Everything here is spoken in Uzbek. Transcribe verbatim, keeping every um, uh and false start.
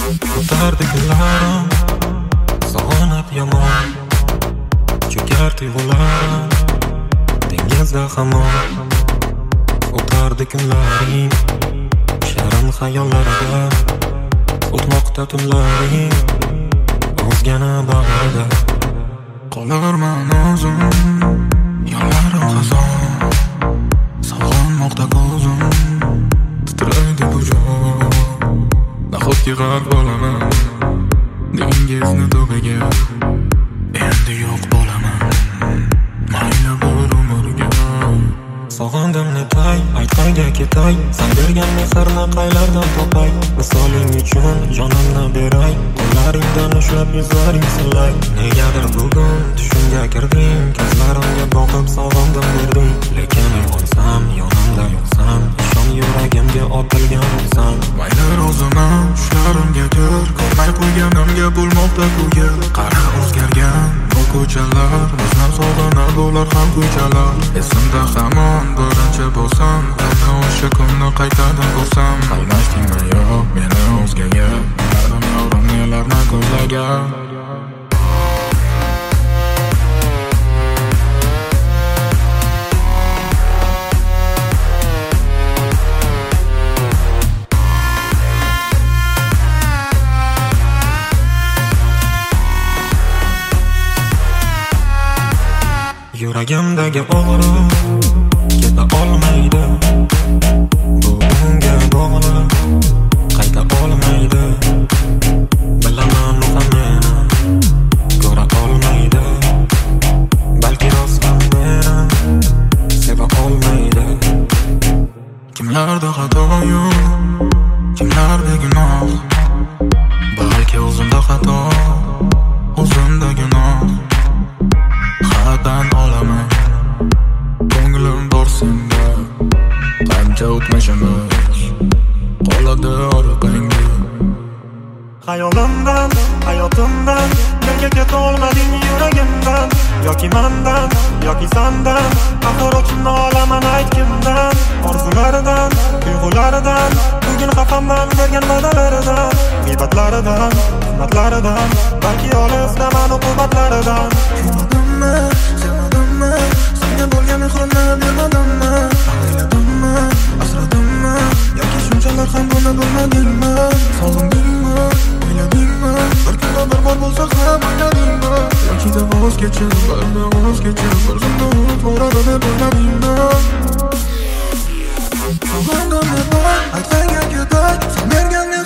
O'tardi kunlarim sog'inib yomon, cho'kar tuyg'ularim dengizda hamon. O'tardi kunlaring sharim xayollarida, o'tmoqda tunlaring o'zgani bag'rida. Qolarman o'zim yollarim xazon, sog'inmoqda ko'zim titraydi bu jon. Nahotki g'arq bo'laman dengizni tubiga, endi yo'q bo'laman mayli bir umrga. Sog'indim netay, aytqayga ketay, sen bergan mehrni qaylardan topay. Misoling uchun jonimni beray, qo'llaringdan ushlab yuzlaring silay. Negadir bugun tushimga kirding, ko'zlarimga boqib sog'indim berding. Lekin uyg'onsam, yonimda yo'qsan, ishon yuragimga otilgan bo'lsan. Mayli roziman tushlarimga kir, ko'rmay qo'yganimga bo'lmoqda bu yer. Qara o'zgargan bu ko'chalar, bizni sog'inar bo'lar ham ko'chalar. Esimda hamon birinchi bo'lsam, qani o'sha kunni qaytadan ko'rsam. Almashdingmi yo'q meni o'zgaga, yarim yorim nelarni ko'zlagan. Yuragimdagi og'riq keta olmaydi, bugunga bog'liq qayta olmaydi. Bilaman u ham meni ko'ra olmaydi, balki rostdan meni seva olmaydi. Kimlarda xatoyim, kimlarda gunoh, balki o'zimda xato, o'zimda gunoh. Xatdan olaman ko'nglim bor senda, qancha o'tmishimiz qoladi orqangda. Xayolimdan, hayotimdan nega keta olmading yuragimdan? Yoki mendan, yoki sendan, axir ochimni olaman ayt kimdan? Orzularidan, tuyg'ularidan, bugun xafaman bergan va'dalaridan, g'iybatlaridan, himmatlaridan, balki olisdaman uqubatlaridan. Sevmadimmi, sevmadimmi, senga bo'lgan mehrimni bermadimmi? O'yladimmi, asradimmi, yoki shunchalar ham buni bilmadingmi? Sog'indingmi, o'yladingmi, bir kunda bir bor bo'lsa ham o'yladingmi? Yoki voz kechib, birni voz kechib, bir zumda unut boradi deb o'yladingmi? Sog'indim netay, aytqayga ketay, sen bergan